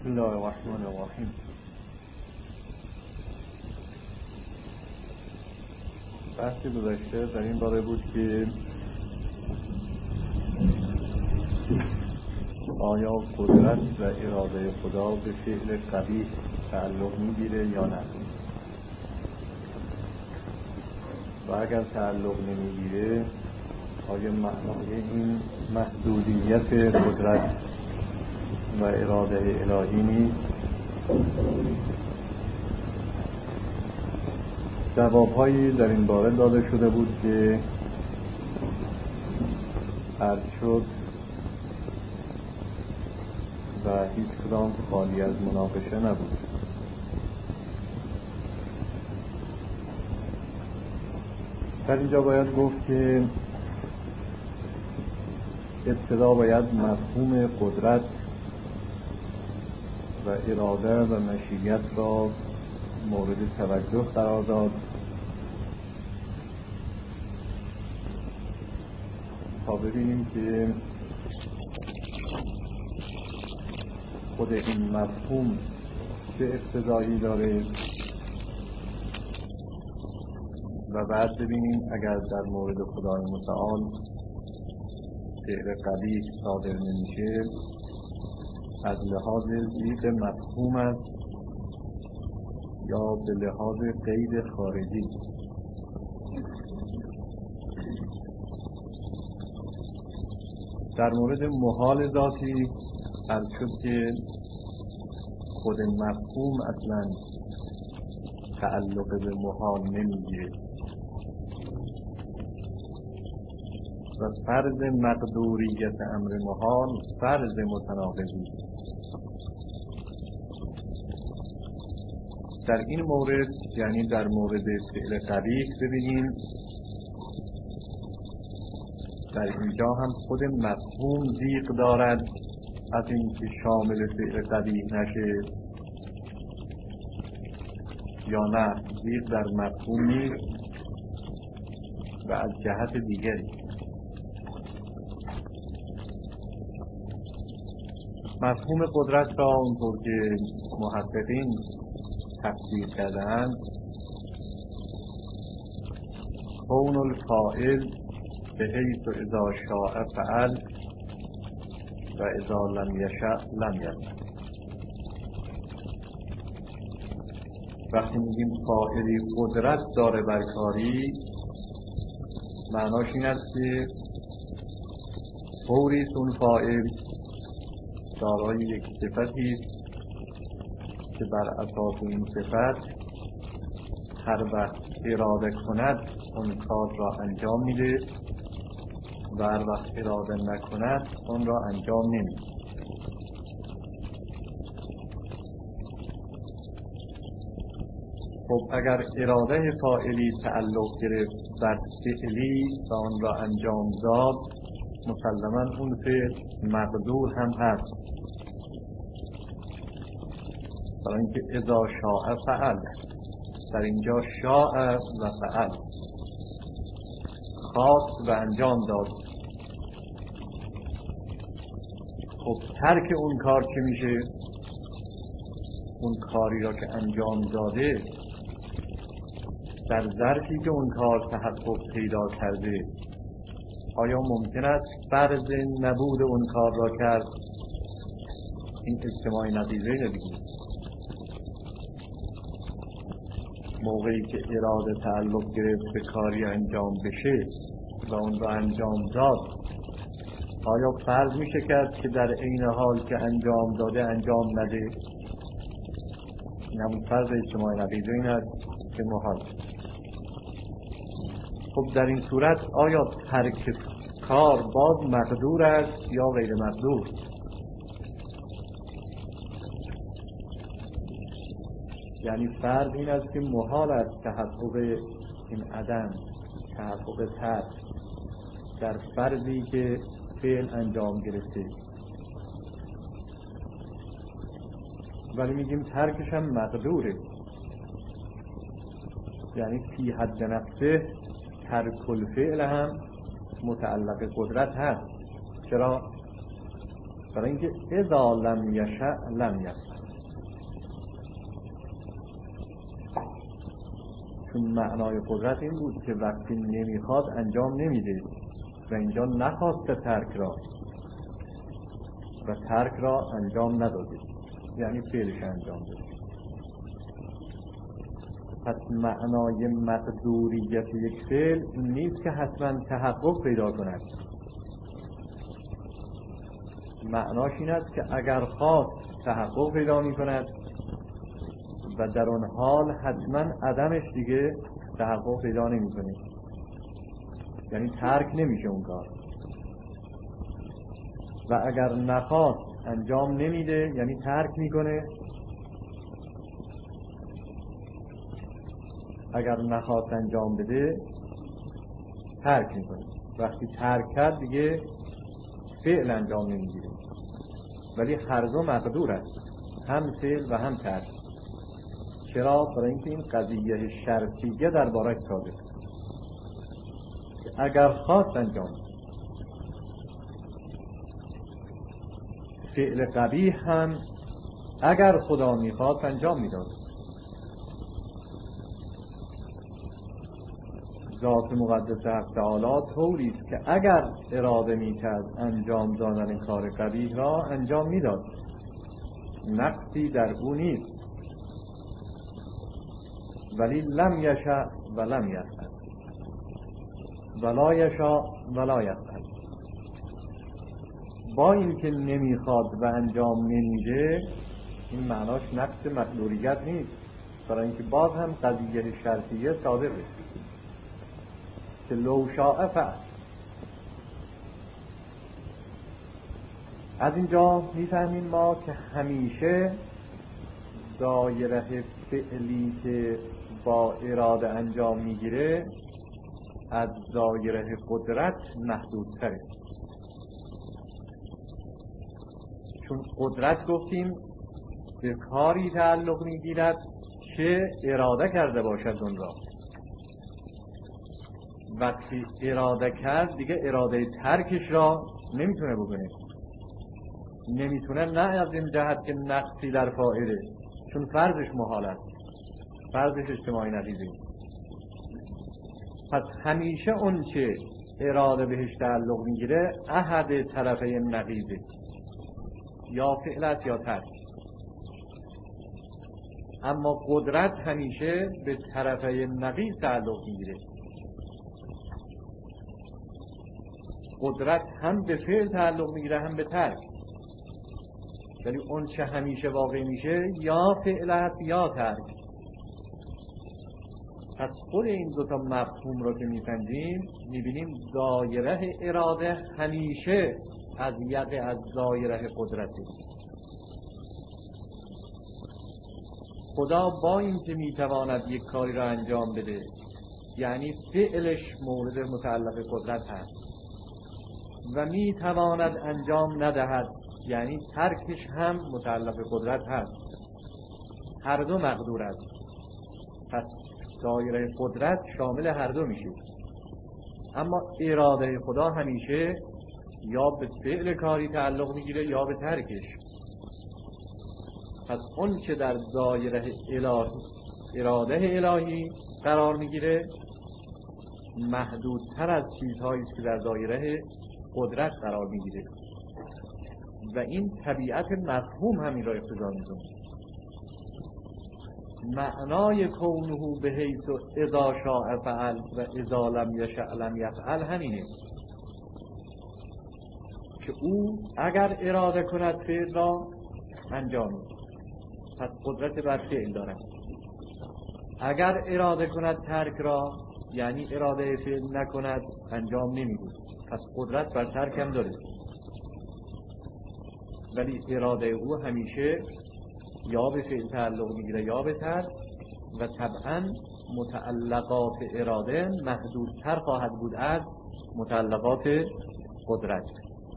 بسم الله الرحمن الرحیم. بحث گذشته در این باره بود که آیا قدرت و اراده خدا به فعل قبیح تعلق میگیره یا نه، و اگر تعلق نمیگیره آیا معنای این محدودیت قدرت و اراده الهی نیست؟ جوابهایی در این باره داده شده بود که عرض شد و هیچ کدام خالی از مناقشه نبود. در اینجا باید گفت که ابتدا باید مفهوم قدرت و اراده و مشیت را مورد توجه قرار داد تا ببینیم که خود این مفهوم چه اقتضایی داره و بعد ببینیم اگر در مورد خدای متعال فعل قبیح صادر نمیشه از لحاظ ضیق مفهوم است یا به لحاظ قید خارجی. در مورد محال ذاتی عرض شد که خود مفهوم اصلا تعلق به محال نمیگیره و فرض مقدوریت امر محال فرض متناقضی. در این مورد یعنی در مورد فعل قبیح ببینیم در اینجا هم خود مفهوم ضیق دارد از اینکه شامل فعل قبیح نشه یا نه ضیق در مفهوم نیست و از جهت دیگری مفهوم قدرت را اونطور که محققین تفسیر کردند کون الفاعل به حیث اذا شاء فعل و اذا لم یشاء لم یفعل. وقتی میگیم فاعلی قدرت داره بر کاری معناش این است که فوری اون فاعل دارای یک صفتی است که بر اساس این صفت هر وقت اراده کند اون کار را انجام میده و هر وقت اراده نکند اون را انجام نمیده. خب اگر اراده فاعلی تعلق گرفت بر فعلی و آن را انجام داد مسلماً اون فعل مقدور هم هست، برای اینکه اذا شاء فعل در اینجا شاء و فعل خواست و انجام داد. خب ترک اون کار چه میشه؟ اون کاری را که انجام داده در ظرفی که اون کار تحقق پیدا کرده آیا ممکن است فرض نبود اون کار را کرد؟ این اجتماعی نتیجه ندیده. موقعی که اراده تعلق گرفت به کاری انجام بشه و اون را انجام داد آیا فرض میشه کرد که در عین حال که انجام داده انجام نده؟ این همون فرض اجتماعی نتیجه این است که محال. خب در این صورت آیا ترک کار باز مقدور است یا غیر مقدور؟ یعنی فرض این است که محال است تحقق این عدم تحقق ترک در فرضی که فعل انجام گرفته، ولی میگیم ترکش هم مقدوره، یعنی فی حد نفسه ترک الفعل هم متعلق قدرت هست. چرا؟ برای اینکه اذا لم یشأ لم یفعل، چون معنای قدرت این بود که وقتی نمیخواد انجام نمیده و اینجا نخواسته ترک را و ترک را انجام نداده، یعنی فعلش انجام داده. پس معنای مقدوریت یک فعل این نیست که حتما تحقق پیدا کند. معناش این است که اگر خواست تحقق پیدا می کند و در آن حال حتما عدمش دیگه تحقق پیدا نمی کنه، یعنی ترک نمیشه اون کار. و اگر نخواست انجام نمیده، یعنی ترک میکنه. اگر نخواست انجام بده ترک میکنه. وقتی ترک کرد دیگه فعل انجام نمیگیره، ولی هر دو مقدور است، هم فعل و هم ترک. چرا؟ برای اینکه این قضیه شرطیه درباره‌اش ثابت است که اگر خواست انجام بده. فعل قبیح هم اگر خدا میخواست انجام میداد. ذات مقدس حق تعالی طوری است که اگر اراده میکرد انجام دادن کار قبیح را انجام میداد، نقصی در او نیست. ولی لم یشأ و لم یفعل، ولا یشاء ولا یفعل. با اینکه نمیخواد و انجام نمیده، این معناش نقص مقدوریت نیست، برای اینکه باز هم قضیه شرطیه صادقه که لو شاء فعل. از اینجا میفهمیم ما که همیشه دایره فعلی که با اراده انجام میگیره از دایره قدرت محدودتره. چون قدرت گفتیم به کاری تعلق میگیرد که اراده کرده باشد اون را. وقتی اراده کرد دیگه اراده ترکش را نمیتونه بکنه. نمیتونه نه از این جهت که نقصی در فاعله، چون فرضش محال است، فرضش اجتماعی نقیضه. پس همیشه اون که اراده بهش تعلق میگیره احد طرفه نقیضه، یا فعل است یا ترک. اما قدرت همیشه به طرفه نقیض تعلق میگیره. قدرت هم به فعل تعلق میگیره هم به ترک، یعنی اون چه همیشه واقع میشه یا فعل است یا ترک. پس خود این دوتا مفهوم رو که می‌سنجیم می‌بینیم دایره اراده همیشه از یقه از دایره قدرته. خدا با این که میتواند یک کاری را انجام بده، یعنی فعلش مورد متعلق قدرت هست، و میتواند انجام ندهد، یعنی ترکش هم متعلق قدرت هست. هر دو مقدور است. پس دایره قدرت شامل هر دو میشه. اما اراده خدا همیشه یا به فعل کاری تعلق میگیره یا به ترکش. پس اون که در دایره اراده الهی قرار میگیره محدودتر از چیزهایی است که در دایره قدرت قرار میگیره، و این طبیعت مفهوم همین را اقتضا میکنه. معنای کونه به حیث اذا شاء فعل و اذا لم یشأ لم یفعل همینه که او اگر اراده کند فعل را انجام میده، پس قدرت بر فعل دارد. اگر اراده کند ترک را، یعنی اراده فعل نکند، انجام نمیده، پس قدرت بر ترک هم داره. ولی اراده او همیشه یا به فعل تعلق میگیره یا به ترک، و طبعا متعلقات اراده محدودتر خواهد بود از متعلقات قدرت.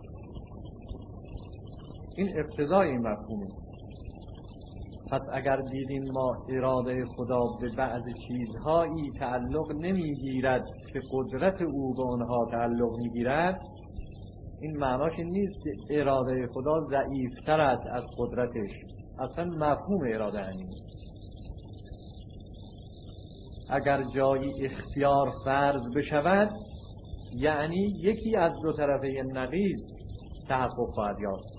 این اقتضای این مفهومه. پس اگر دیدیم ما اراده خدا به بعض چیزهایی تعلق نمیگیرد که قدرت او به آنها تعلق میگیرد، این معناش این نیست که اراده خدا ضعیفتر است از قدرتش. اصلا مفهوم اراده همینه. اگر جایی اختیار فرض بشود یعنی یکی از دو طرفه نقیض تحقق خواهد یافت.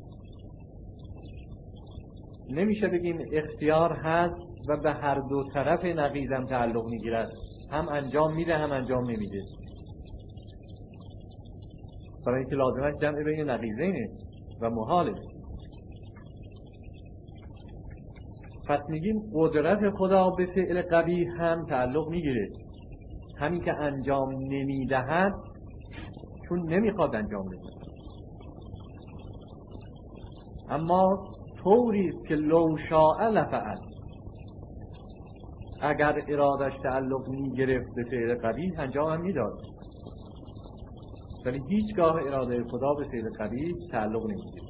نمیشه بگیم اختیار هست و به هر دو طرف نقیض هم تعلق میگیرد، هم انجام میده هم انجام نمیده، برای اینکه لازمش جمع بین نقیضینه و محاله. پس میگیم قدرت خدا به فعل قبیح هم تعلق میگیره. همین که انجام نمیدهد چون نمیخواد انجام بده، اما طوری است که لو شاء لفعل. اگر ارادش تعلق میگرفت به فعل قبیح انجام هم میداد، ولی هیچگاه اراده خدا به فعل قبیح تعلق نمیگیره.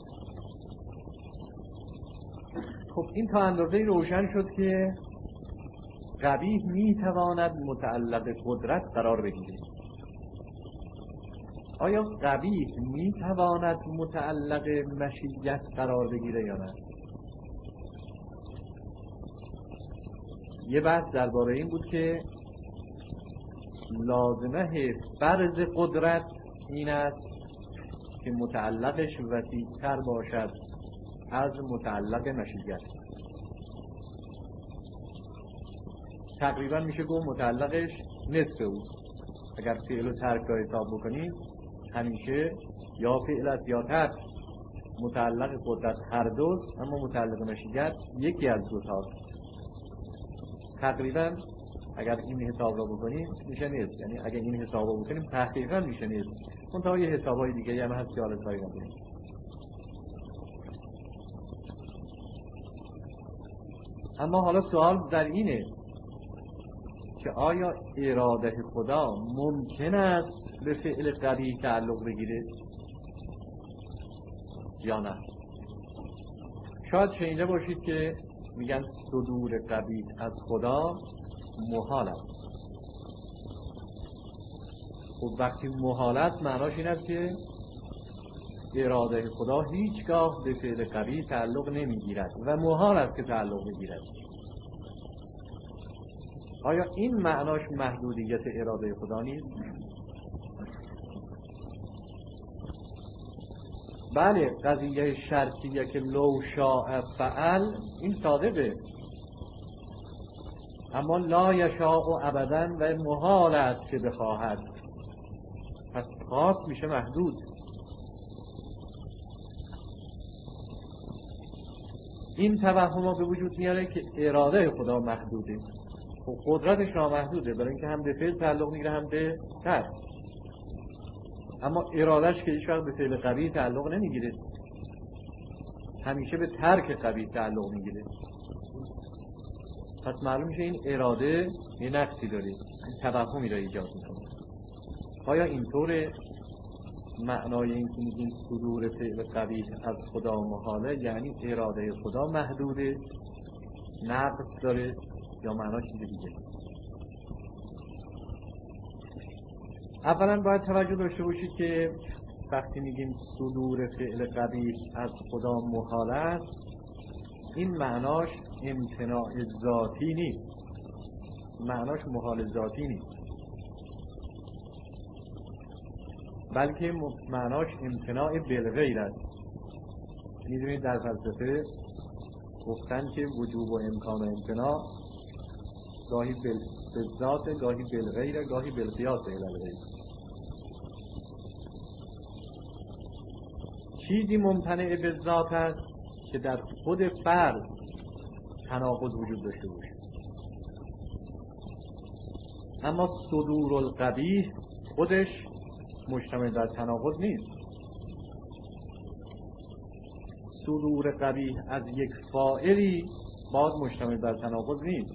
خب این تا اندازه روشن شد که قبیح میتواند متعلق قدرت قرار بگیره. آیا قبیح میتواند متعلق مشیت قرار بگیره یا نه؟ یه بحث درباره این بود که لازمه فرض قدرت این است که متعلقش وسیع‌تر باشد از متعلق مشیت. تقریبا میشه گفت متعلقش نصف او. اگر فعل و ترک را حساب بکنیم همیشه یا فعل است یا ترک. متعلق قدرت هر دوست، اما متعلق مشیت یکی از دو تا. تقریبا اگر این حساب را بکنیم میشه نصف. یعنی اگر این حساب را بکنیم تحقیقا میشه نصف. منتها یه حسابای دیگه هم هست که حالا کاری نداریم. اما حالا سوال در اینه که آیا اراده خدا ممکن است به فعل قبیح تعلق بگیره یا نه؟ شاید شنیده باشید که میگن صدور قبیح از خدا محال است. خب وقتی محال است معناش این است که اراده خدا هیچگاه به فعل قبیح تعلق نمیگیرد و محال است که تعلق بگیرد. آیا این معناش محدودیت اراده خدا نیست؟ بله، قضیه شرطیه که لو شاء فعل این صادقه، اما لا یشاء ابدا و محال است که بخواهد، پس خاص میشه محدود. این توهم به وجود میاره که اراده خدا محدوده. خب قدرتش نامحدوده، برای اینکه هم به فعل تعلق میگیره هم به ترک، اما ارادهش که هیچ وقت به فعل قبیح تعلق نمیگیره، همیشه به ترک قبیح تعلق میگیره. پس معلوم میشه این اراده یه نقصی داره، این توهمی را ایجاد میکنه. آیا اینطوره معنای این که میگیم صدور فعل قبیح از خدا محاله یعنی اراده خدا محدوده، نقص داره، یا معنا چیز دیگه؟ اولا باید توجه داشته باشید که وقتی میگیم صدور فعل قبیح از خدا محال است، این معناش امتناع ذاتی نیست، معناش محال ذاتی نیست، بلکه معناش امتناع بالغیر است. میدونید در فلسفه گفتن که وجوب و امکان و امتناع گاهی بالذات، گاهی بالغیر، گاهی بالقیاس الی الغیر. چیزی ممتنع بالذات است که در خود فرد تناقض وجود داشته باشه، اما صدور القبیح خودش مشتمل در تناقض نیست. صدور قبیح از یک فاعلی باز مشتمل در تناقض نیست.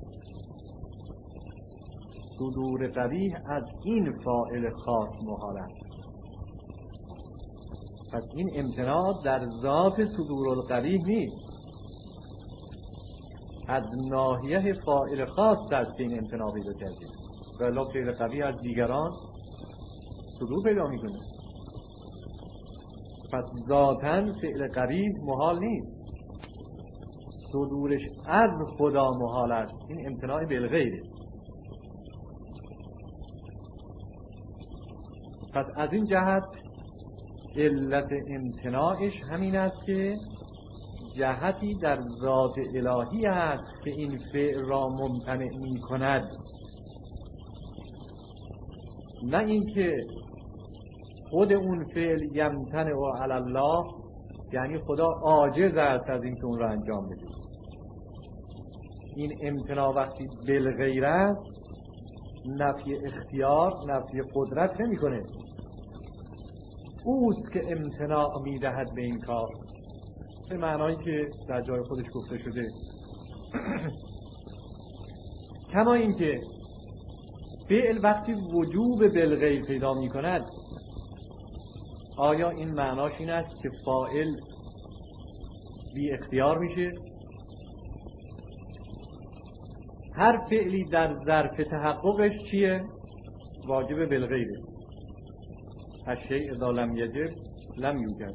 صدور قبیح از این فاعل خاص محال است. پس این امتناع در ذات صدور القبیح نیست، از ناحیه فاعل خاص است که این امتناع پیدا کرده. ولی فعل قبیح از دیگران صدور پیدا میکنه. پس ذاتاً فعل قبیح محال نیست، صدورش از خدا محال است. این امتناع بالغیره. پس از این جهت علت امتناعش همین است که جهتی در ذات الهی است که این فعل را ممتنع می کند، نه اینکه خود اون فعل یمتنع علی الله، یعنی خدا عاجز است از اینکه اون را انجام بده. این امتناع وقتی بالغیر است نفی اختیار، نفی قدرت نمی کنه، اوست که امتناع می دهد به این کار، به معنایی که در جای خودش گفته شده. کما اینکه فعل وقتی وجوب بالغیر پیدا می کند، آیا این معناش این است که فاعل بی اختیار میشه؟ هر فعلی در ظرف تحققش چیه؟ واجب بالغیره. الشیء اذا لم یجب لم یوجد.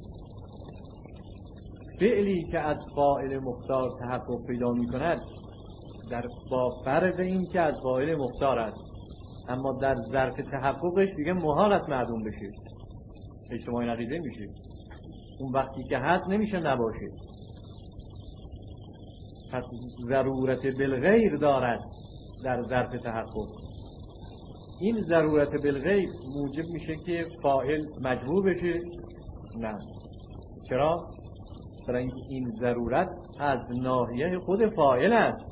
فعلی که از فاعل مختار تحقق پیدا می کند با فرض این که از فاعل مختار است، اما در ظرف تحققش دیگه محال است معدوم بشه، اجتماعی نقیضه میشه. اون وقتی که هست نمیشه نباشه. پس ضرورت بالغیر دارد در ظرف تحقق. این ضرورت بالغیر موجب میشه که فاعل مجبور بشه؟ نه. چرا؟ برای اینکه این ضرورت از ناحیه خود فاعل است،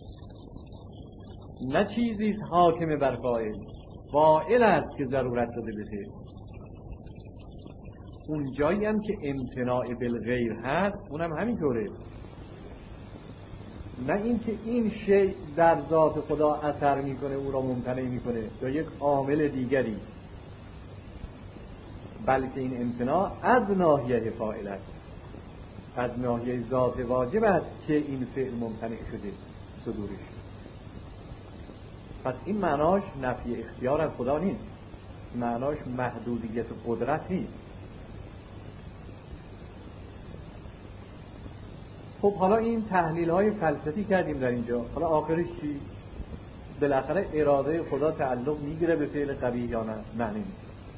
نه چیزی حاکم بر فاعل. فاعل است که ضرورت داده به فعل. اون جایی هم که امتناع بالغیر هست اونم همینطوره، نه اینکه این شیء در ذات خدا اثر میکنه او را ممتنع میکنه یا یک عامل دیگری، بلکه این امتناع از ناحیه فاعل است، از ناحیه ذات واجب است که این فعل ممتنع شده صدورش. پس این معناش نفی اختیار از خدا نیست، معناش محدودیت قدرت نیست. خب حالا این تحلیل های فلسفی کردیم در اینجا، حالا آخرش چی؟ بالاخره اراده خدا تعلق میگیره به فعل قبیح یا نه؟ نه نمیگیره.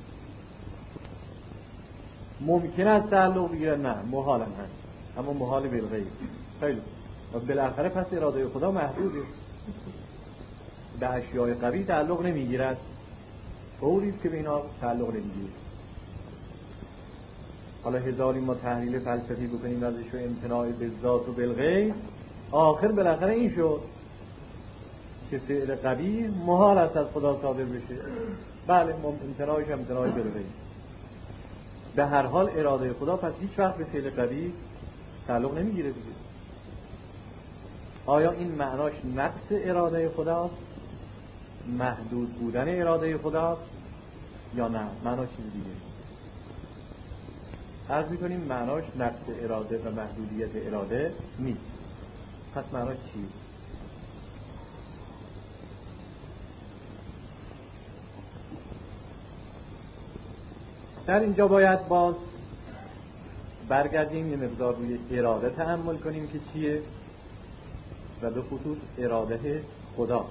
ممکن است تعلق بگیره؟ نه، محال هم هست، اما محال بالغیب. خیلی و بالاخره پس اراده خدا محدوده، به اشیاء قبیح تعلق نمیگیرد، طوریست که به اینا تعلق نمیگیره. حالا هزاری ما تحلیل فلسفی بکنیم ازش و امتناع به ذات و بالغیب، آخر بالاخره این شد که فعل قبیح محال است از خدا صادر بشه. بله، امتناعش امتناع بالغیب. به هر حال اراده خدا پس هیچ وقت به فعل قبیح تعلق نمیگیره دیگه. آیا این معناش نقص اراده خداست، محدود بودن اراده خداست، یا نه معناش چیز دیگه؟ عرض می‌کنیم معناش نقص اراده و محدودیت اراده نیست. پس معناش چیه؟ در اینجا باید باز برگردیم یه مقدار روی اراده تأمل کنیم که چیه و به خصوص اراده خدا.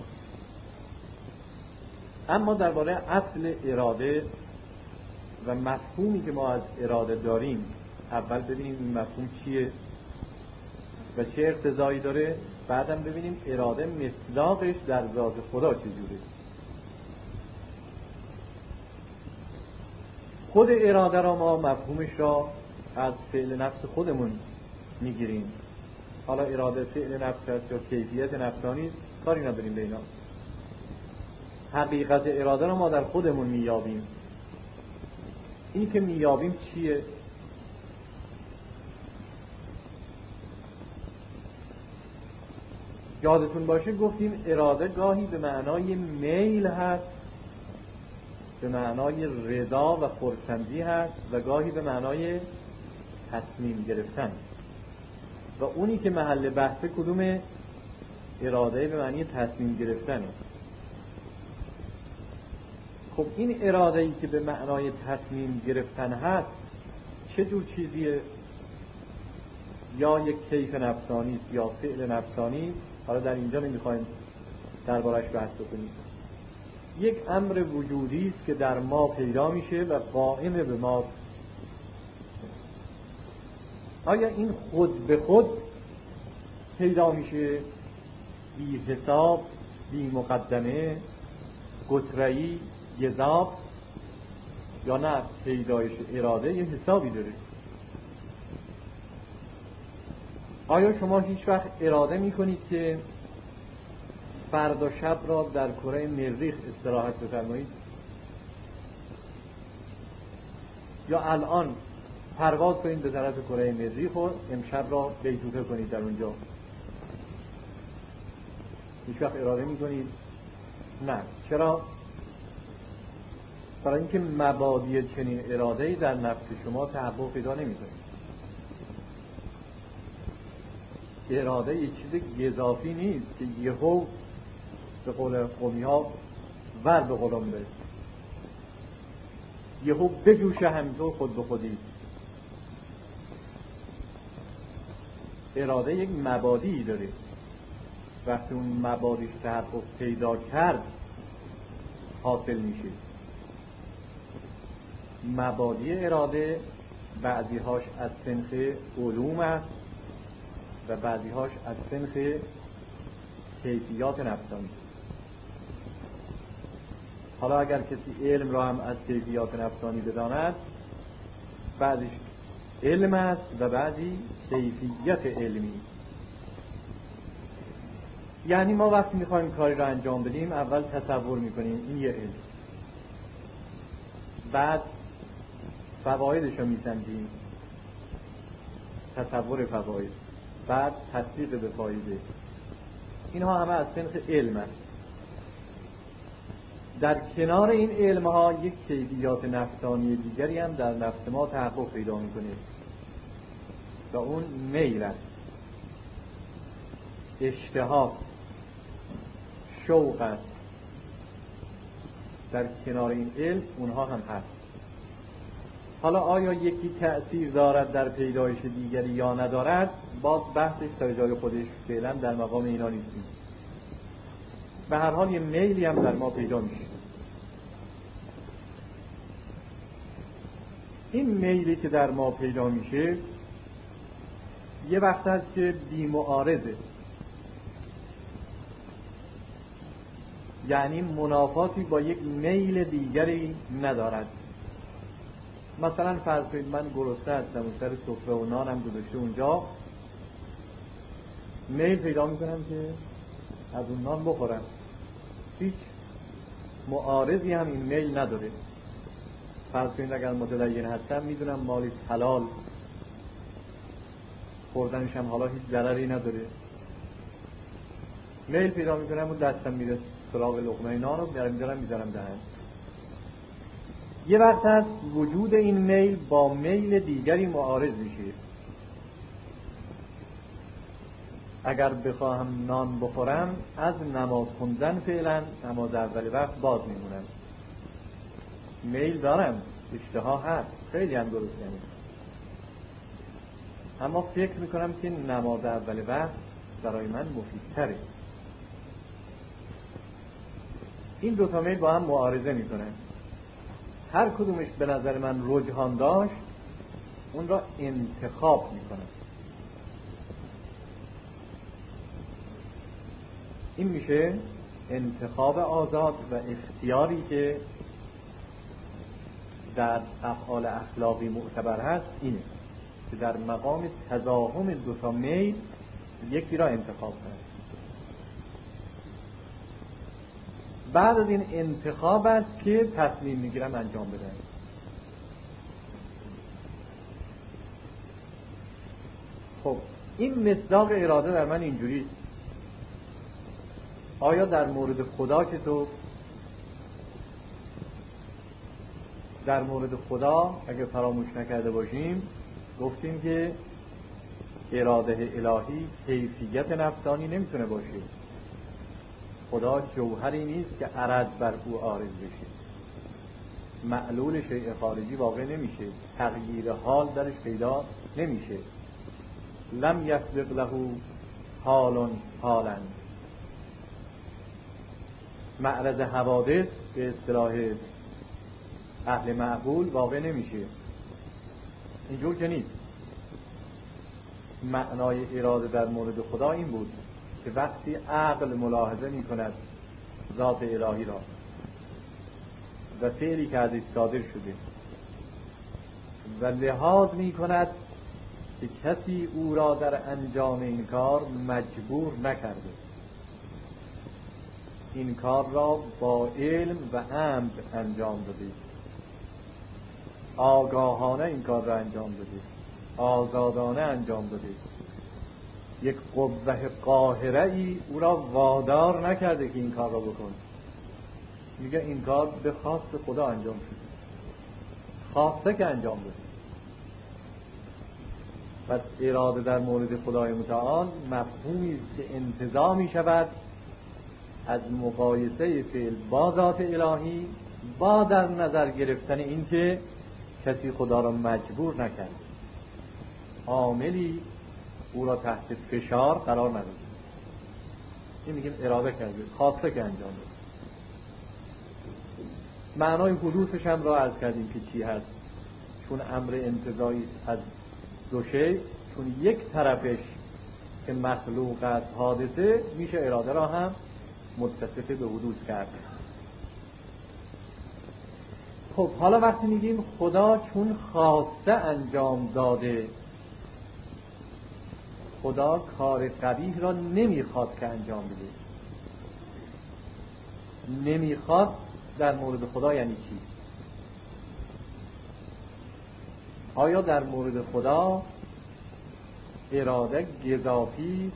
اما درباره اصل اراده و مفهومی که ما از اراده داریم اول ببینیم این مفهوم چیه و چه اقتضایی داره، بعدم ببینیم اراده مصداقش در ذات خدا چجوره. خود اراده را ما مفهومش را از فعل نفس خودمون میگیریم. حالا اراده فعل نفس هست یا کیفیت نفسانی است، کاری نداریم به اینا. حقیقت اراده را ما در خودمون میابیم. این که میابیم چیه؟ یادتون باشه گفتیم اراده گاهی به معنای میل هست، به معنای رضا و خرسندی هست و گاهی به معنای تصمیم گرفتن. و اونی که محل بحث کدوم؟ اراده به معنی تصمیم گرفتن. خب این اراده‌ای که به معنای تصمیم گرفتن هست چه جور چیزیه؟ یا یک کیف نفسانی است یا فعل نفسانی است. حالا در اینجا نمیخوایم دربارش بحث بکنیم. یک امر وجودی است که در ما پیدا میشه و قائم به ما. آیا این خود به خود پیدا میشه، بی حساب، بی مقدمه، گتره‌ای، گزاف، یا نه پیدایش اراده یه حسابی داره؟ آیا شما هیچ وقت اراده میکنید که فردا شب را در کره مریخ استراحت بفرمایید؟ یا الان پرواز کنید به طرف کره مریخ و امشب را بیتوته کنید در اونجا؟ هیچ وقت اراده میکنید؟ نه. چرا؟ برای اینکه مبادی چنین اراده‌ای در نفس شما تحقق پیدا نمی‌کنه. اراده یک چیز گزافی نیست که یهو به قول قومی‌ها ور به قلم بره، یهو بجوشه همینطور خود به خودی. اراده یک مبادی داره. وقتی اون مبادیش تحقق پیدا کرد حاصل میشه. مبادی اراده بعضی هاش از صنف علوم است و بعضی هاش از صنف کیفیات نفسانی. حالا اگر کسی علم را هم از کیفیات نفسانی بداند، بعضیش علم است و بعضی کیفیت علمی. یعنی ما وقتی میخوایم کاری را انجام بدیم اول تصور میکنیم این یه علم، بعد فوایدش رو میسنجیم، تصور فواید، بعد تطبیق به فایده. اینها همه از صنف علم است. در کنار این علم ها یک کیفیات نفسانی دیگری هم در نفس ما تحقق پیدا میکنه و اون میل است، اشتها، شوق است. در کنار این علم اونها هم هست. حالا آیا یکی تأثیر دارد در پیدایش دیگری یا ندارد، باز بحثش تا جای خودش، فعلا در مقام اینا نیستیم. به هر حال یه میلی هم در ما پیدا میشه. این میلی که در ما پیدا میشه یه وقت هست که بی‌معارضه، یعنی منافاتی با یک میل دیگری ندارد. مثلا فرض کنید من گرسنه هستم و سر سفره و نانم گذاشته اونجا، میل پیدا میکنم که از اون نان بخورم. هیچ معارضی هم این میل نداره. فرض کنید اگر متدین هستم میدونم مالی حلال، خوردنش هم حالا هیچ ضرری نداره، میل پیدا میکنم و دستم میره سراغ لقمه نان رو میذارم دهن. یه وقت هست وجود این میل با میل دیگری معارض میشه. اگر بخواهم نان بخورم از نماز خوندن فعلا نماز اول وقت باز میمونم. میل دارم، اشتها هست، خیلی هم درست نمید، اما فکر میکنم که نماز اول وقت برای من مفیدتره. این دوتا میل با هم معارضه میکنن. هر کدومش به نظر من رجحان داشت اون را انتخاب میکنن. این میشه انتخاب آزاد و اختیاری که در افعال اخلاقی معتبر هست. اینه که در مقام تضاهم دوتا میل یکی را انتخاب کنن. بعد از این انتخاب است که تصمیم میگیرم انجام بدم. خب این مصداق اراده در من اینجوری. آیا در مورد خدا چطور؟ در مورد خدا اگه فراموش نکرده باشیم گفتیم که اراده الهی کیفیت نفسانی نمیتونه باشه. خدا جوهری نیست که عرض بر او عارض بشه. معلول شیء خارجی واقع نمیشه، تغییر حال درش پیدا نمیشه. لم یسبق له حال حالا، معرض حوادث به اصطلاح اهل معقول واقع نمیشه. اینجور که نیست. معنای اراده در مورد خدا این بود که وقتی عقل ملاحظه می کند ذات الهی را و فعلی که ازش صادر شده و لحاظ می کند که کسی او را در انجام این کار مجبور نکرده، این کار را با علم و عمد انجام داده، آگاهانه این کار را انجام داده، آزادانه انجام داده، یک قوه قاهره ای او را وادار نکرده که این کار را بکن. میگه این کار به خواست خدا انجام شده، خواسته که انجام بده. پس اراده در مورد خدای متعال مفهومی است که انتزاع می شود از مقایسه فعل با ذات الهی با در نظر گرفتن این که کسی خدا را مجبور نکرد، عاملی او را تحت فشار قرار نداد. این میگیم اراده کرده، خواسته که انجام بده. معنای حدوثش هم را عرض کردیم که چی هست. چون امر انتزاعی از دو شی، چون یک طرفش که مخلوق است حادثه، میشه اراده را هم متصف به حدوث کرد. خب حالا وقتی میگیم خدا چون خواسته انجام داده، خدا کار قبیح را نمیخواد که انجام بده. نمیخواد در مورد خدا یعنی چی؟ آیا در مورد خدا اراده گزافی؟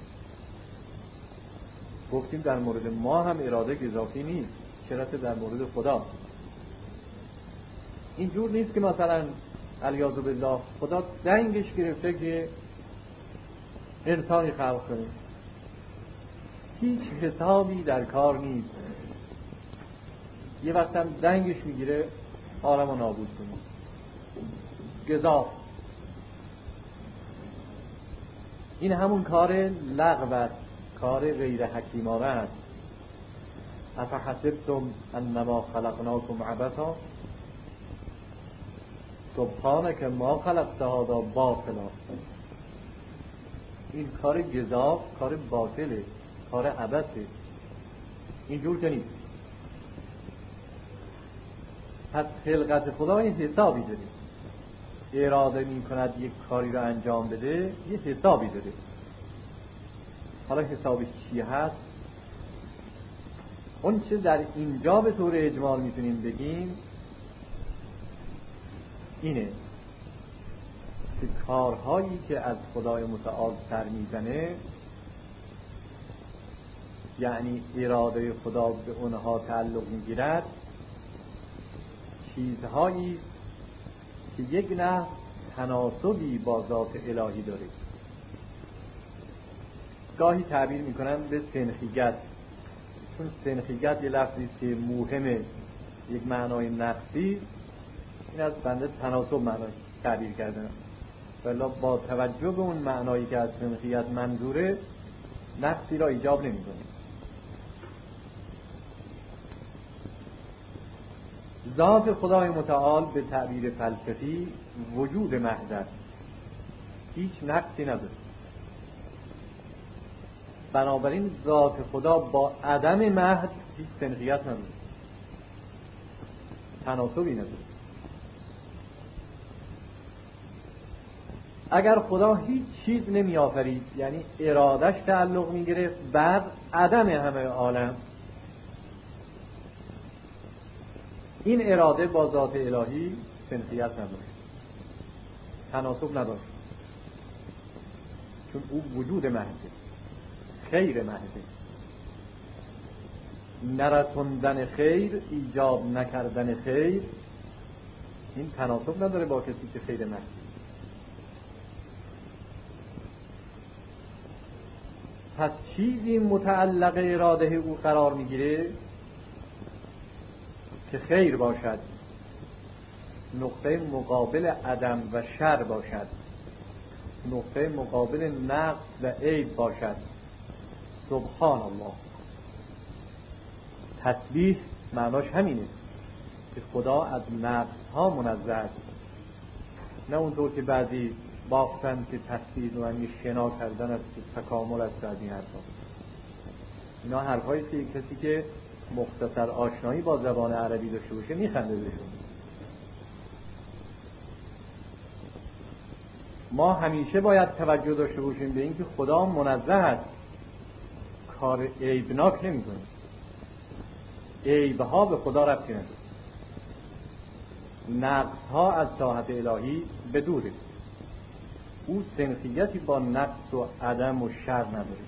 گفتیم در مورد ما هم اراده گزافی نیست، چرا در مورد خدا اینجور نیست که مثلا علیاذ بالله خدا دنگش گرفته که انسانی خلق کنه، هیچ حسابی در کار نیست. یه وقت هم دنگش میگیره عالم رو نابود کنه، گزاف. این همون کار لغو است، کار غیر حکیمانه است. افحسبتم انما خلقناکم عبثا سبحانک ما خلقت هذا باطلا. این کار گزاف، کار باطله، کار عبثه، اینجور که نیست. پس خلقت خدا این حسابی داره. اراده می کند یک کاری را انجام بده، یه حسابی داره. حالا حسابش چی هست؟ اون چه در اینجا به طور اجمال میتونیم بگیم اینه که کارهایی که از خدای متعال سر میزنه، یعنی اراده خدا به اونها تعلق میگیرد، چیزهایی که یک نحو تناسبی با ذات الهی داره. گاهی تعبیر میکنن به سنخیت، چون سنخیت یه لفظی که موهمه، یک معنای نقصی، این از بنده تناسب معنای تعبیر کردن، ولی با توجه به اون معنایی که از سنخیت منظوره نقصی را ایجاب نمیکنه. ذات خدای متعال به تعبیر فلسفی وجود محض است، هیچ نقصی نداره. بنابراین ذات خدا با عدم محض هیچ سنخیت نداره، تناسبی نداره. اگر خدا هیچ چیز نمی آفرید، یعنی ارادش تعلق می گرفت بر عدم همه عالم، این اراده با ذات الهی سنخیت نداشت، تناسب نداشت، چون او وجود محضه، خیر محضه. نرسوندن خیر، ایجاب نکردن خیر، این تناسب نداره با کسی که خیر محضه. پس چیزی متعلق اراده او قرار میگیره که خیر باشد نقطه مقابل عدم و شر باشد، نقطه مقابل نقص و عیب باشد. سبحان الله. تسبیح معناش همینه که خدا از نقص ها منزه است، نه اونطور که بعضی باختن که تسبیح رو معنی شنا کردن است که تکامل است از این حرفا. اینا حرفایی است که کسی که مختصر آشنایی با زبان عربی داشته باشه میخنده بهشون. ما همیشه باید توجه داشته باشیم به اینکه خدا منزه است، کار عیبناک نمی‌کنه. عیب‌ها به خدا ربطی نداره، نقص‌ها از طاعت الهی بدوره. او سنخیتی با نقص و عدم و شر نداره.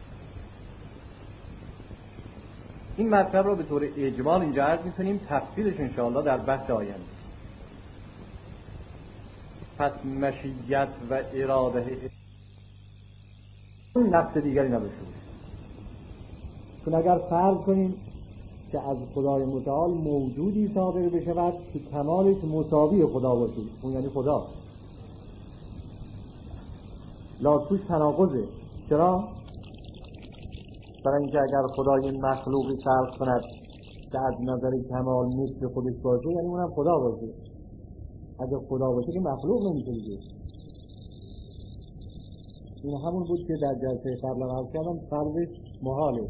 این مطلب رو به طور اجمال اینجا عرض می‌کنیم، تفصیلش انشاءالله در بحث آینده. پس مشیت و اراده اون نقص دیگری نداشته باشه. چون اگر فرض کنیم که از خدای متعال موجودی صادر بشود که کمالش مساوی خدا باشه، اون یعنی خدا، لا توش تناقضه. چرا؟ برای اینکه اگر خدای مخلوقی خلق کند که از نظر کمال مثل خودش باشه، یعنی اونم خدا باشه. اگر خدا باشه که مخلوق نمیشه دیگه. این همون بود که در جلسه قبل عرض کردم، فرضش محاله.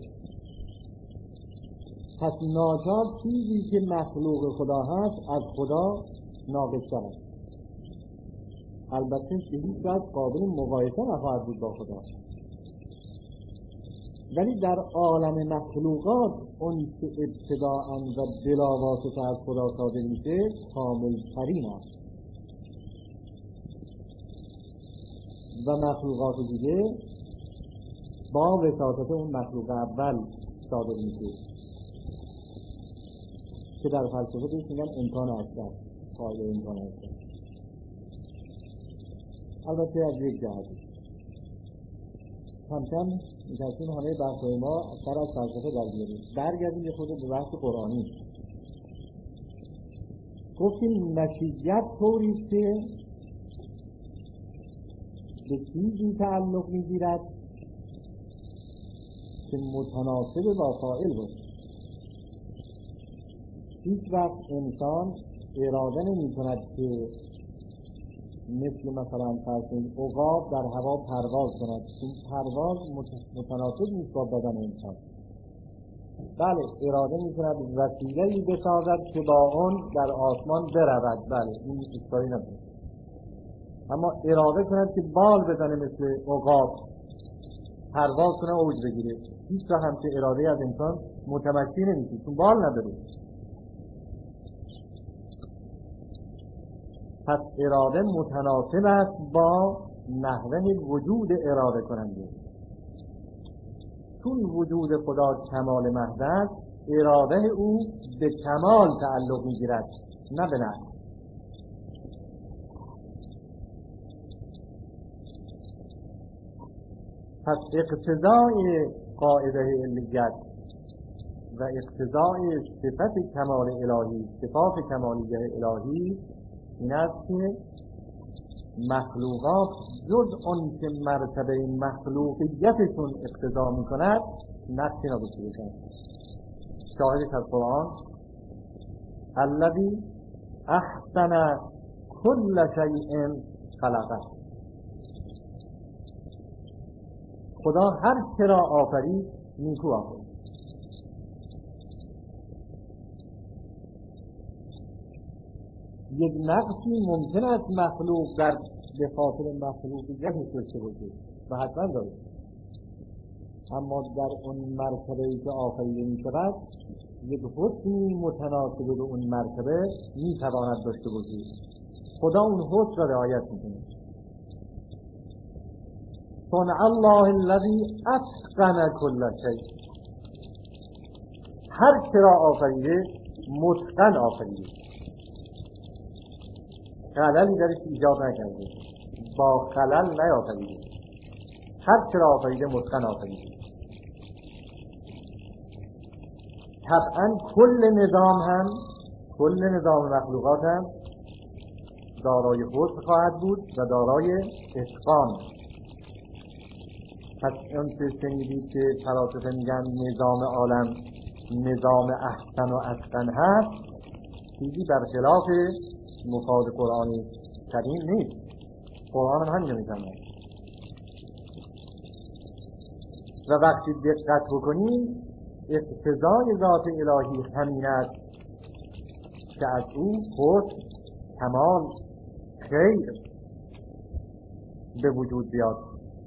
پس ناچار چیزی که مخلوق خدا هست از خدا ناقص‌تر است. البته که هیچ وقت قابل مقایسه نخواهد بود با خدا، ولی در عالم مخلوقات اون که ابتداءً و بلا واسطه از خدا صادر میشه کامل ترین است و مخلوقات دیگه با وساطت اون مخلوق اول صادر میشه که در فلسفه بهش میگن امکان اصغر، قاعده امکان اصغر. البته از یک جهتی کم کم می‌تونیم همه بحث‌های ما سر از فلسفه در بیاریم. برگردیم یه خود به بحث قرآنی. گفتیم مشیت طوریست که به چیزی تعلق می‌گیرد که متناسب با فاعل باشه. هیچ وقت انسان اراده نمی کند که مثل مثلا فرض عقاب در هوا پرواز کند. این پرواز متناسب نیست با بدن انسان. بله اراده می کند وسیله‌ای بسازد که با آن در آسمان برود، بله این اشکالی نداره. اما اراده کند که بال بزنه مثل عقاب پرواز کنه اوج بگیره، هیچ وقت هم که اراده از انسان متمکن نمیشه چون بال نداره. پس اراده متناسب است با نحوه وجود اراده کننده. چون وجود خدا کمال محض است، اراده او به کمال تعلق می‌گیرد نه به نقص. پس اقتضای قاعده علیت و اقتضای صفت کمال الهی، صفات کمالیه الهی این است که مخلوقات جز اون که مرتبه مخلوقیتشون اقتضا میکند نقصی نداشته باشند. شاهدش از قرآن الذی احسن کل شیء خلقه. خدا هر چه را آفرید نیکو آفرید. یک نقصی ممکن است مخلوق در به خاطر مخلوقیتش داشته باشه و حتما داره، اما در اون مرتبه‌ای که آفریده می شود یک حسنی متناسب به اون مرتبه می تواند داشته باشه. خدا اون حسن را رعایت میکنه. صنع الله الذی اتقن کل شیء. هر چه را آفریده متقن آفریده، خللی درش ایجاد نکرده، با خلل نیافریده. هر چه را آفریده متقن آفریده. طبعا کل نظام مخلوقات هم دارای حسن خواهد بود و دارای اتقان. پس اون چه شنیدید که فلاسفه میگن نظام عالم نظام احسن و اتقن هست، چیزی برخلاف مفاد قرآن کریم نیست. قرآن هم همین میگه. و وقتی دقت بکنید اقتضای ذات الهی همین است که از او حسن، کمال، خیر به وجود بیاد،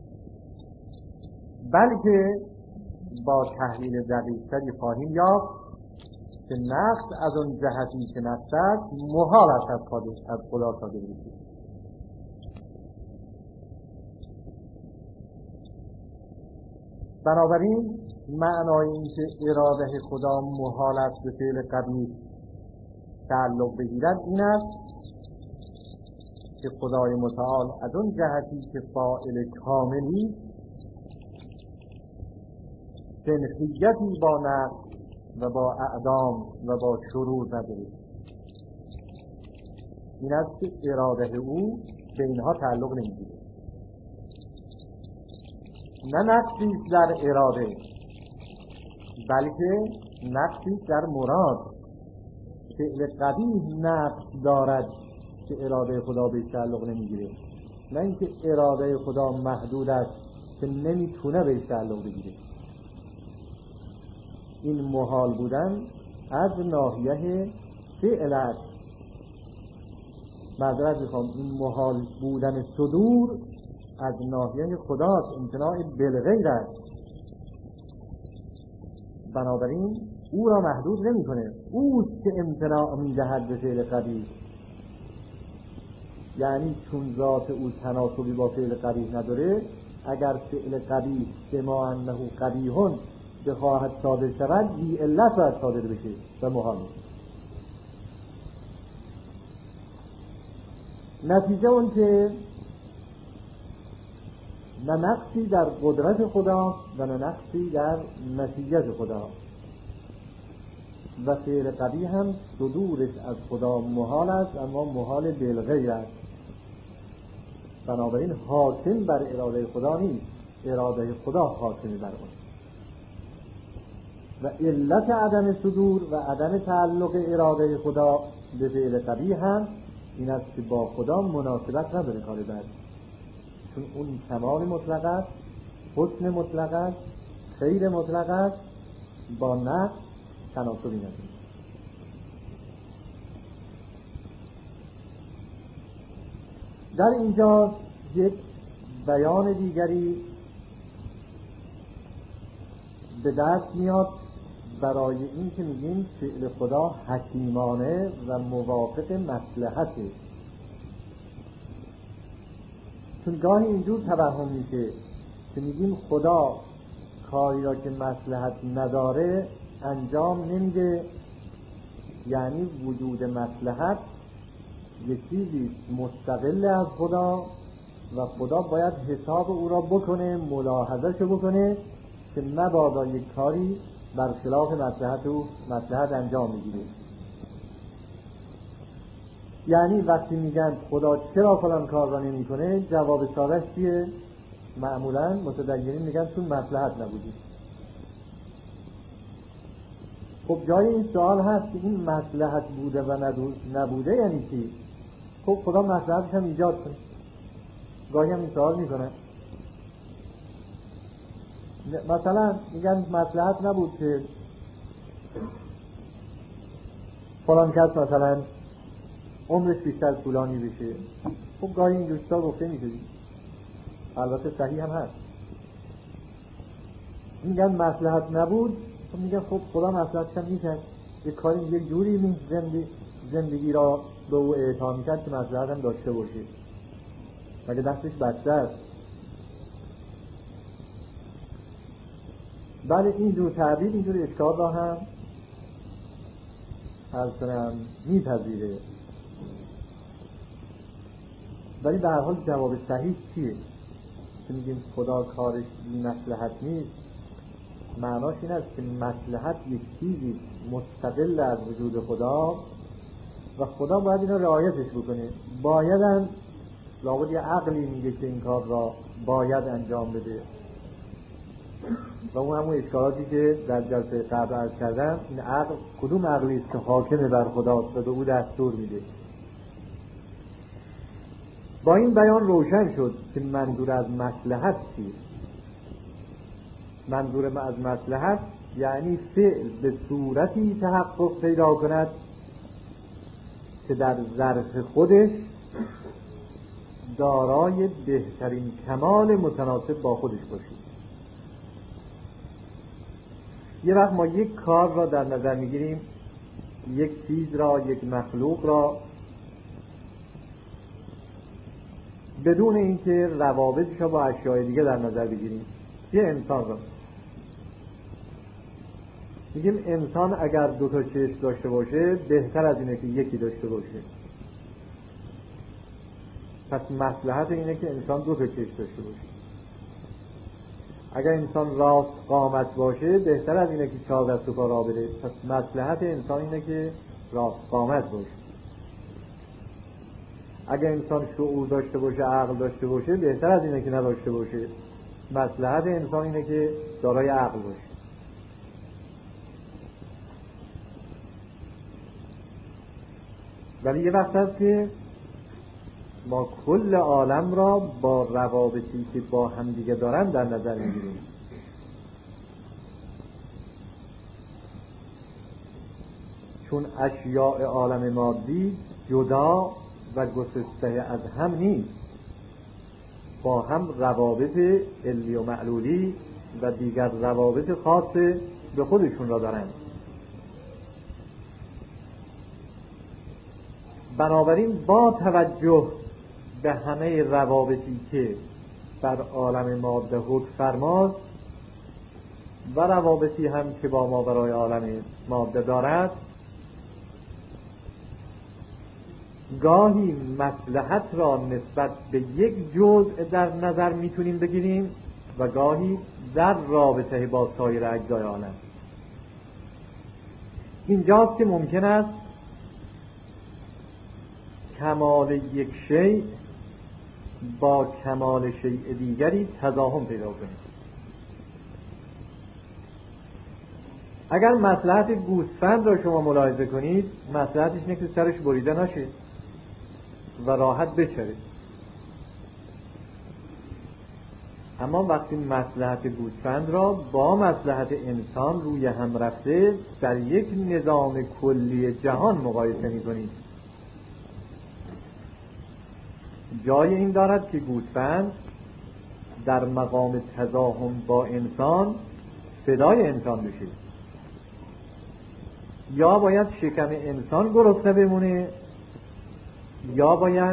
بلکه با تحلیل دقیق‌تری خواهیم یافت که نقص از اون جهتی که نقص است محال است از خدا صادر بشود. بنابراین معنای این که اراده خدا محال است به فعل قبیح تعلق بگیرد این است که خدای متعال از اون جهتی که فاعل کاملی سنخیتی با نقص و با اعدام و با شرور نداره. این است که اراده او به اینها تعلق نمیگیره. نه نقصی در اراده بلکه نقصی در مراد. فعل قبیح نقص دارد که اراده خدا به تعلق نمیگیره، نه اینکه اراده خدا محدود است که نمیتونه به تعلق بگیره. این محال بودن از ناحیه فعل است. معذرت میخوام، این محال بودن صدور از ناحیه خداست، امتناع بالغیر است. بنابراین او را محدود نمی کنه، اوست که امتناع میدهد به فعل قبیح. یعنی چون ذات او تناسبی با فعل قبیح نداره، اگر فعل قبیح کما انه قبیحون بخواهد صادر شود بی علت باید صادر بشه و محال. نتیجه اون که نه نقصی در قدرت خدا و نه نقصی در نتیجه خدا و فعل قبیح هم صدورش از خدا محال است، اما محال بالغیر است. بنابراین حاکم بر اراده خدا نیست، اراده خدا حاکم بر اون. و علت عدم صدور و عدم تعلق اراده خدا به فعل قبیح هم این است که با خدا مناسبت نداره کار بد، چون اون کمال مطلق است، حسن مطلق است، خیر مطلق است، با نقص تناسبی نداره. در اینجا یک بیان دیگری به دست میاد برای این که میگیم فعل خدا حکیمانه و موافق مصلحته. چون گاهی اینجور توهم میشه که میگیم خدا کاری را که مصلحت نداره انجام نمیده، یعنی وجود مصلحت یک چیزی مستقل از خدا و خدا باید حساب او را بکنه، ملاحظه‌شو بکنه که مبادا یک کاری برخلاف مصلحت انجام میگیره. یعنی وقتی میگن خدا چرا فلان کار را نمیکنه، جواب ساده‌اش چیه؟ معمولا متدینین میگن چون مصلحت نبوده. خب جای این سوال هست که این مصلحت بوده و نبوده یعنی چی؟ خب خدا مصلحتش هم ایجاد کنه. گاهی هم این سوال میکنن، مثلا میگن مصلحت نبود که فلان کس مثلا عمرش بیشتر طولانی بشه. خب گاهی این دوستا گفته میشه، البته صحیح هم هست. میگن مصلحت نبود، خب میگن خب خدا مصلحتش هم میکرد، یک کاری یک جوری زندگی را به او اعطا میکرد که مصلحت هم داشته باشه، مگه دستش بسته است. بله این جور تعبیر این جور اشکال را هم اصلا میپذیره، ولی به هر حال جواب صحیح چیه که میگیم خدا کارش بی مصلحت نیست؟ معناش این است که مصلحت یک چیزی مستقل از وجود خدا و خدا باید اینا رعایتش بکنه. بایدن لابد یه عقلی میگه که این کار را باید انجام بده و اون همون اشکالاتی که در جلسه قبل عرض کردم، این عقل کدوم عقلی است که حاکم بر خداست و به او دستور میده. با این بیان روشن شد که منظور از مصلحت چیست. منظور از مصلحت یعنی فعل به صورتی تحقق پیدا کند که در ظرف خودش دارای بهترین کمال متناسب با خودش باشید. یه وقت ما یک کار را در نظر میگیریم، یک چیز را، یک مخلوق را، بدون اینکه روابطش را با اشیاء دیگه در نظر بگیریم. یه انسان را میگیم انسان اگر 2 چشم داشته باشه بهتر از اینه که یکی داشته باشه. پس مصلحت اینه که انسان 2 چشم داشته باشه. اگر انسان راست قامت باشه بهتر از اینه که 4 دست و پا راه بره. پس مصلحت انسان اینه که راست قامت باشه. اگر انسان شعور داشته باشه، عقل داشته باشه، بهتر از اینه که نداشته باشه. مصلحت انسان اینه که دارای عقل باشه. ولی یه وقت هست که ما کل عالم را با روابطی که با هم دیگه دارن در نظر میگیریم. چون اشیاء عالم مادی جدا و گسسته از هم نیست، با هم روابط علی و معلولی و دیگر روابط خاص به خودشون را دارن. بنابراین با توجه به همه روابطی که در عالم ماده حکم فرماست و روابطی هم که با ما برای عالم ماده دارد، گاهی مصلحت را نسبت به یک جزء در نظر میتونیم بگیریم و گاهی در رابطه با سایر اجزای عالم. اینجاست که ممکن است کمال یک شیء با کمال شیء دیگری تضاهم پیدا کنه. اگر مصلحت گوسفند را شما ملاحظه کنید، مصلحتش اینه که سرش بریده نشه و راحت بچره. اما وقتی مصلحت گوسفند را با مصلحت انسان روی هم رفته در یک نظام کلی جهان مقایسه می‌کنید، جای این دارد که گوسفند در مقام تضاهم با انسان فدای انسان بشه. یا باید شکم انسان گرسنه بمونه یا باید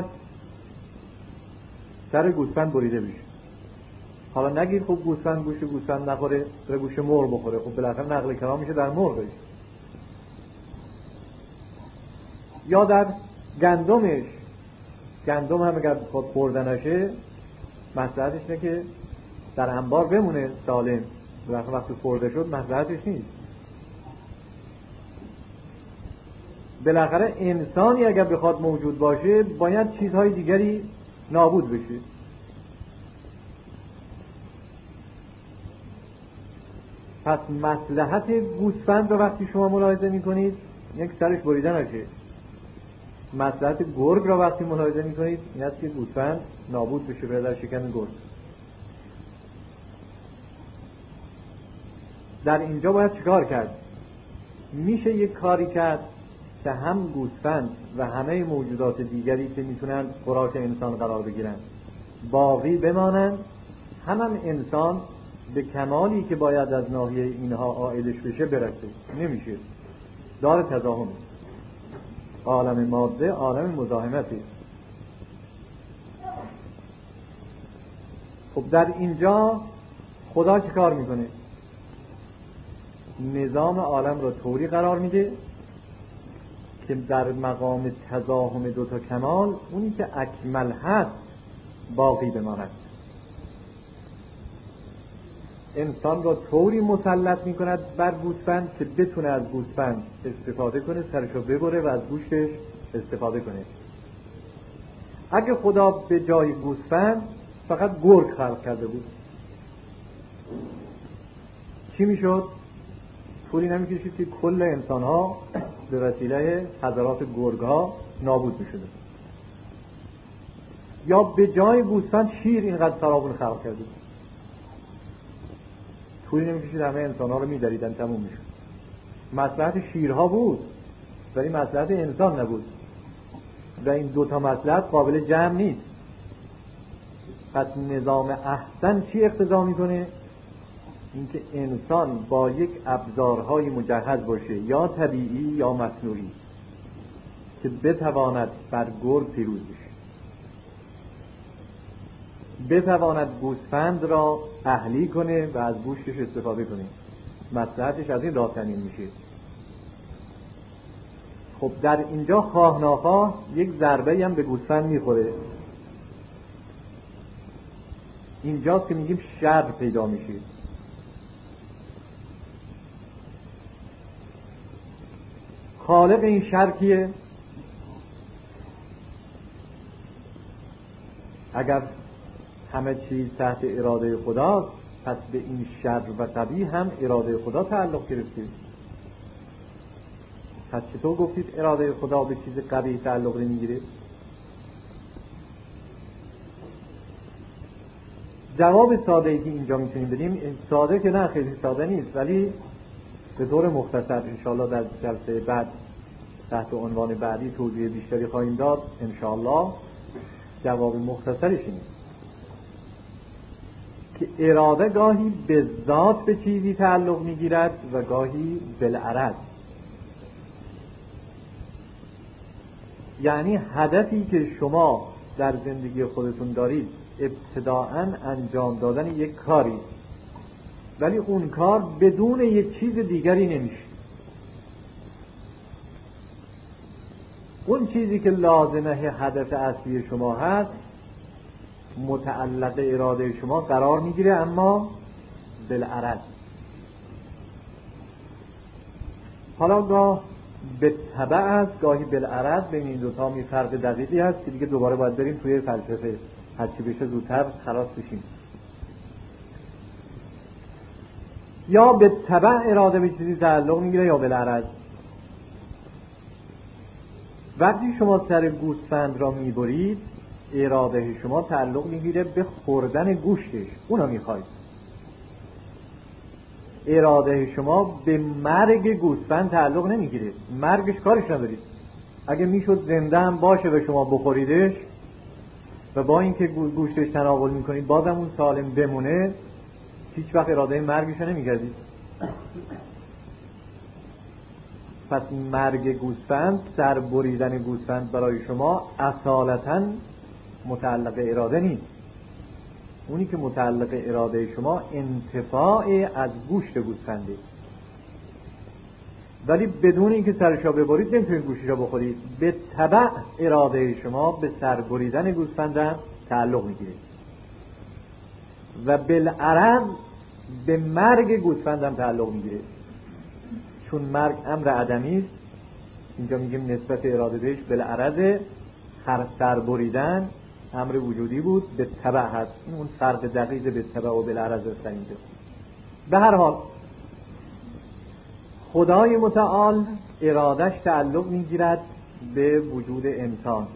سر گوسفند بریده بشه. حالا نگید خب گوسفند گوش گوسفند نخوره، بره گوش مرغ بخوره. خب بالاخره نقل کلام میشه در مرغش. یا در گندمش، گندم هم اگر خود خورده نشه مصلحتش اینه که در انبار بمونه سالم. وقتی خورده شد مصلحتش نیست. بالاخره انسانی اگر بخواد موجود باشه باید چیزهای دیگری نابود بشه. پس مصلحت گوسفند رو وقتی شما ملاحظه میکنید یک سرش بریده نشه. مصلحت گرگ را وقتی ملاحظه میکنید این است که گوسفند نابود بشه، بره در شکم گرگ. در اینجا باید چیکار کرد؟ میشه یک کاری کرد که هم گوسفند و همه موجودات دیگری که میتونن خوراک انسان قرار بگیرن باقی بمانند، هم انسان به کمالی که باید از ناحیه اینها عائدش بشه برسه. نمیشه، داره تضاهم. عالم ماده عالم مزاحمتی. خب در اینجا خدا چه کار میکنه؟ نظام عالم رو طوری قرار میده که در مقام تضاهم 2 کمال اونی که اکمل هست باقی بماند. انسان را طوری مسلط میکند بر گوسفند که بتونه از گوسفند استفاده کنه، سرشو ببره و از گوشتش استفاده کنه. اگه خدا به جای گوسفند فقط گرگ خلق کرده بود چی میشد؟ طوری نمیکشید که کل انسان ها به وسیله حضرات گرگ ها نابود میشده. یا به جای گوسفند شیر اینقدر فراوون خلق کرده بود طوری نمیکشید همه انسان ها رو میدریدن تموم میشد. مصلحت شیرها بود ولی مصلحت انسان نبود و این دوتا مصلحت قابل جمع نیست. پس نظام احسن چی اقتضا میکنه؟ اینکه انسان با یک ابزارهای مجهز باشه یا طبیعی یا مصنوعی که بتواند بر گرگ پیروز بشه، بتواند گوسفند را اهلی کنه و از گوشتش استفاده کنه. مصلحتش از این راه تامین میشه. خب در اینجا خواه ناخواه یک ضربه هم به گوسفند میخوره. اینجاست که میگیم شر پیدا میشه. خالق این شر کیه؟ اگر همه چیز تحت اراده خداست پس به این شر و قبیح هم اراده خدا تعلق گرفته. پس چطور گفتید اراده خدا به چیز قبیح تعلق نمیگیره؟ جواب ساده ای که اینجا میتونیم بدیم، ساده که نه خیلی ساده نیست ولی به طور مختصر انشاءالله در جلسه بعد تحت عنوان بعدی توضیح بیشتری خواهیم داد. انشاءالله جواب مختصرش اینه که اراده گاهی به ذات به چیزی تعلق میگیرد و گاهی بالعرض. یعنی هدفی که شما در زندگی خودتون دارید ابتداءً انجام دادن یک کاری، ولی اون کار بدون یک چیز دیگری نمیشه. اون چیزی که لازمه هدف اصلی شما هست متعلق اراده شما قرار میگیره، اما بالعرض. حالا گاه به تبع است گاهی بالعرض. بین این دوتا می فرق دقیقی هست که دیگه دوباره باید بریم توی فلسفه، هرچی بشه زودتر خلاص بشیم. یا به تبع اراده به چیزی تعلق میگیره یا بالعرض. وقتی شما سر گوسفند را میبرید اراده شما تعلق میگیره به خوردن گوشتش، اونا میخواید. اراده شما به مرگ گوسفند تعلق نمیگیره، مرگش کارش ندارید. اگه میشد زنده هم باشه و شما بخوریدش و با اینکه گوشتش تناول میکنید بازم اون سالم بمونه، هیچ وقت اراده مرگش رو نمیکردید. پس مرگ گوسفند، سر بریدن گوسفند برای شما اصالتاً متعلق اراده نیست. اونی که متعلق اراده شما انتفاع از گوشت گوسفنده، ولی بدون اینکه سرش را ببرید نمیتونید گوشتش را بخورید. به تبع اراده شما به سر بریدن گوسفند هم تعلق میگیره و بالعرض به مرگ گوسفند هم تعلق میگیره. چون مرگ امر عدمی است، اینجا میگیم نسبت اراده بهش بالعرض. سر بریدن امر وجودی بود، به تبع هست. اون فرق دقیق به تبع و بالعرض است اینجا. به هر حال خدای متعال ارادش تعلق میگیرد به وجود انسان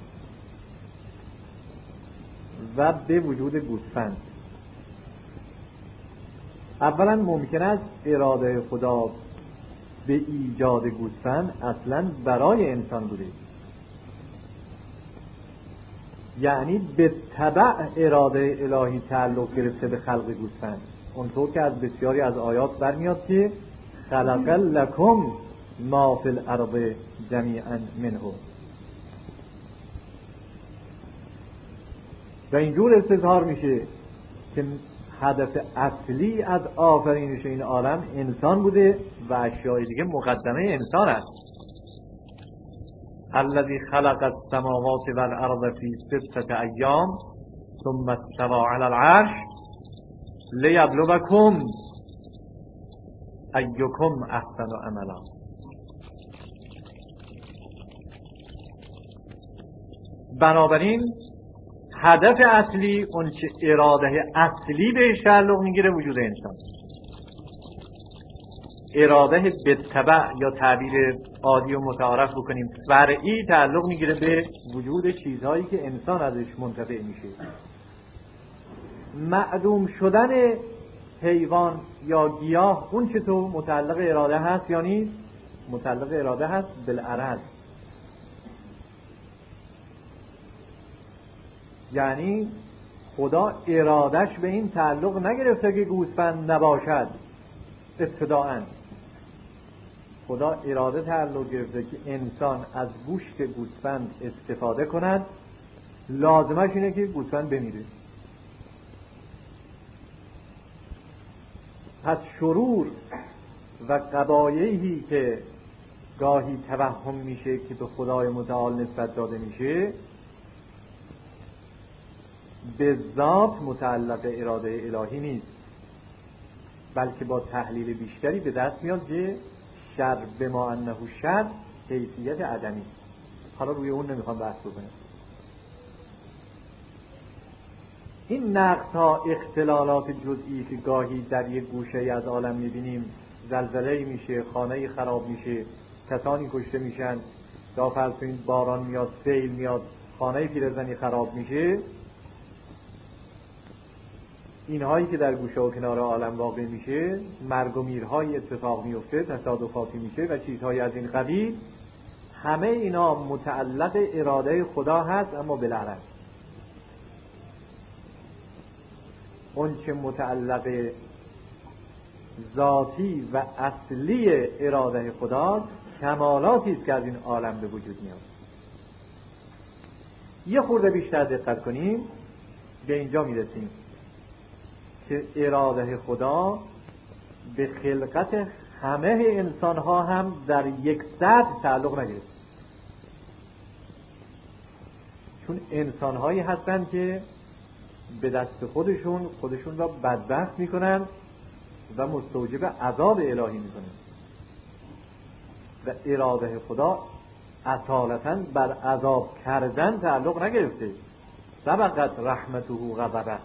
و به وجود گوسفند. اولا ممکن است اراده خدا به ایجاد گوسفند اصلا برای انسان بوده، یعنی به تبع اراده الهی تعلق گرفته به خلق گوسفند. اونطور که از بسیاری از آیات برمیاد که خلق لکم ما فی الارض جمیعا منه، و اینجور استظهار میشه که هدف اصلی از آفرینش این عالم انسان بوده و اشیاء دیگه مقدمه انسان است. الذی خلق السماوات والارض فی 6 ایام ثم استوى علی العرش لیبلوکم ایکم احسن عملا. بنابراین هدف اصلی اون چه اراده اصلی بهش تعلق میگیره وجود انسان. اراده به تبع یا تعبیر عادی و متعارف بکنیم فرعی تعلق میگیره به وجود چیزهایی که انسان ازش منتفع میشه. معدوم شدن حیوان یا گیاه اون چه تو متعلق اراده هست یا نیست؟ متعلق اراده هست بالعرض. یعنی خدا ارادش به این تعلق نگرفته که گوسفند نباشد. ابتداءً خدا اراده تعلق گرفته که انسان از گوشت گوسفند استفاده کند، لازمش اینه که گوسفند بمیره. پس شرور و قبایحی که گاهی توهم میشه که به خدای متعال نسبت داده میشه به ذات متعلق اراده الهی نیست، بلکه با تحلیل بیشتری به دست میاد که شر به ما انه شر حیثیت عدمی. حالا روی اون نمیخوام بحث بکنم. این نقص‌ها، اختلالات جزئی که گاهی در یک گوشه از عالم میبینیم، زلزله میشه، خانه خراب میشه، کسانی کشته میشن، یا فرض کنید باران میاد، سیل میاد، خانه پیرزنی خراب میشه، اینهایی که در گوشه و کنار عالم واقع میشه، مرگ و میرهای اتفاق میفته، تصادفاتی میشه و چیزهای از این قبیل، همه اینا متعلق اراده خدا هست، اما بالعرض. اون چه متعلق ذاتی و اصلی اراده خدا کمالاتی است که از این عالم به وجود میاد. یه خورده بیشتر دقت کنیم به اینجا میرسیم که اراده خدا به خلقت همه انسان ها هم در یک سطح تعلق نگرفت. چون انسان هایی هستن که به دست خودشون را بدبخت میکنن و مستوجب عذاب الهی میکنن و اراده خدا اصالتاً بر عذاب کردن تعلق نگرفته. سبقت رحمته غضبه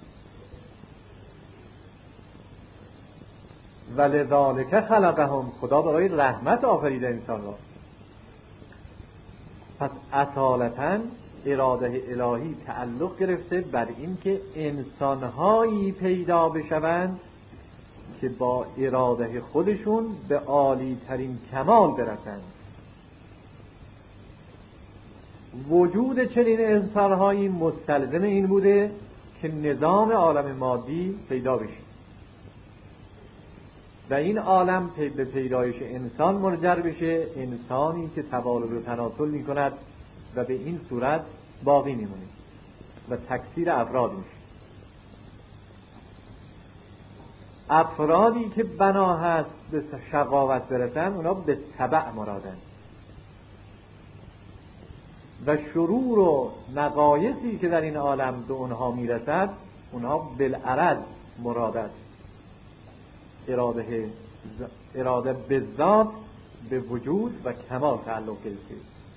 ولذالک خلقهم. خدا برای رحمت آفریده انسان را. پس اصالتاً اراده الهی تعلق گرفته بر این که انسانهایی پیدا بشوند که با اراده خودشون به عالی ترین کمال برسند. وجود چنین انسانهایی مستلزم این بوده که نظام عالم مادی پیدا بشه و این عالم به پیدایش انسان منجر بشه، انسانی که توالد و تناسل می کند و به این صورت باقی میمونه و تکثیر افراد میشه. افرادی که بنا هست به شقاوت برسن اونا به تبع مرادن و شرور و نقایصی که در این عالم به اونها میرسد اونها بالعرض مرادت. اراده به ذات به وجود و کمال تعلق گرفته.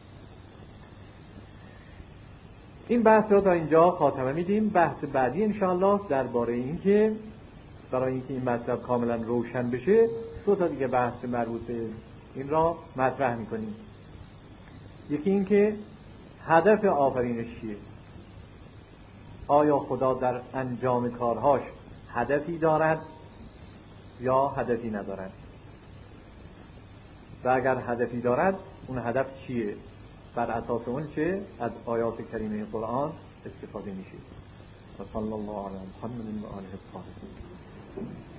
این بحث را تا اینجا خاتمه میدیم. بحث بعدی انشاءالله درباره این که برای اینکه این مطلب کاملا روشن بشه 2 تا دیگه بحث مربوط به این را مطرح میکنیم. یکی این که هدف آفرینش چیه؟ آیا خدا در انجام کارهاش هدفی دارد یا هدفی ندارد؟ و اگر هدفی دارد اون هدف چیه؟ بر اساس اون چه از آیات کریمه قرآن استفاده میشه. و صلی الله علی محمد و آله الطاهرین.